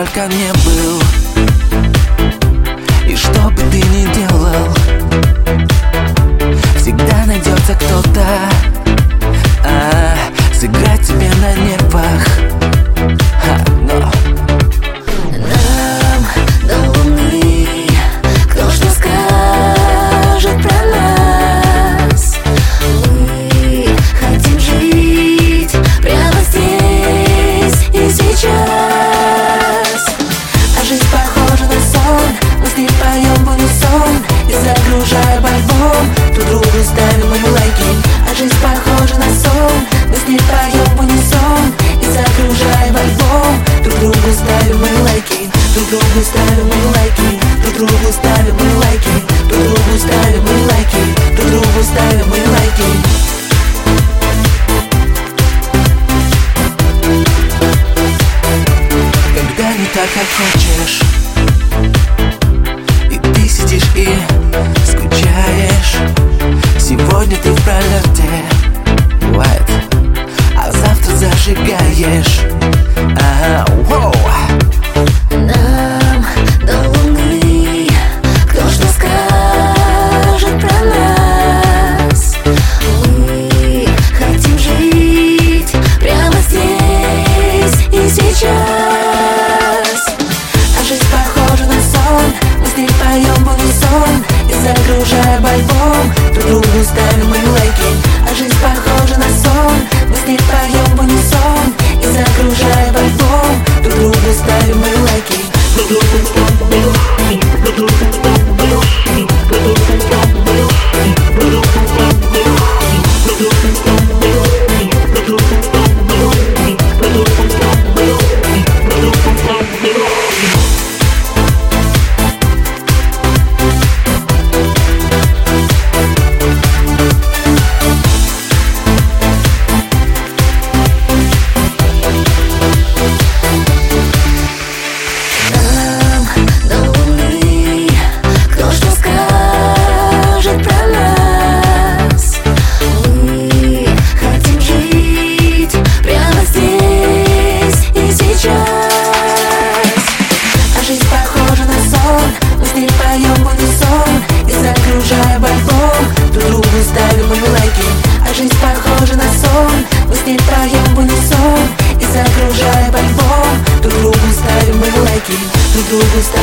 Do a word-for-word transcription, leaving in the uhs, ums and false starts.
пока не был. И что бы ты ни делал, всегда найдется кто-то, а, сыграть тебе на нервах. Ха, но нам до луны кто что скажет про нас. Мы хотим жить прямо здесь и сейчас. А жизнь похожа на сон, мы с ней поем в унисон и загружаем альбом, друг другу ставим мы лайки. А жизнь похожа на сон, мы с ней поем в унисон и загружаем альбом, друг другу ставим мы лайки. Друг другу ставим мы лайки, друг другу ставим мы лайки, друг другу ставим мы лайки, друг другу ставим мы лайки. Когда не так, как хочешь, и ты сидишь и скучаешь. Сегодня ты в пролете, бывает, а завтра зажигаешь. Ага, воу. Нам до луны кто что скажет про нас. Мы хотим жить прямо здесь и сейчас. А жизнь похожа на сон, мы с ней поем в унисон и загружаем альбом, друг другу ставим мы лайки. А жизнь похожа на сон, мы с ней поем в унисон и загружаем альбом, друг другу ставим мы лайки. Друг другу ставим мы лайки, друг другу ставим мы лайки, друг другу ставим мы лайки, друг другу ставим мы лайки, друг другу ставим мы лайки, друг другу ставим мы лайки, друг другу ставим мы лайки, друг другу ставим мы лайки. Жизнь похожа на сон, мы с ней поем в унисон и загружаем альбом, друг другу ставим мы лайки, друг другу ставим